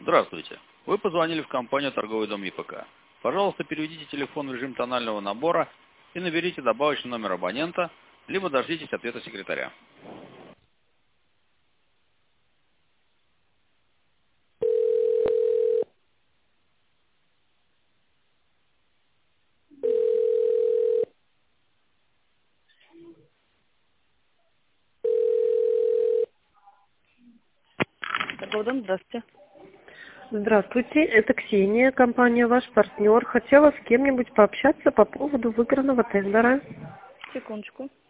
Здравствуйте. Вы позвонили в компанию «Торговый дом ЕПК». Пожалуйста, переведите телефон в режим тонального набора и наберите добавочный номер абонента, либо дождитесь ответа секретаря. Торговый дом, здравствуйте. Здравствуйте, это Ксения, компания «Ваш партнер». Хотела с кем-нибудь пообщаться по поводу выигранного тендера. Секундочку.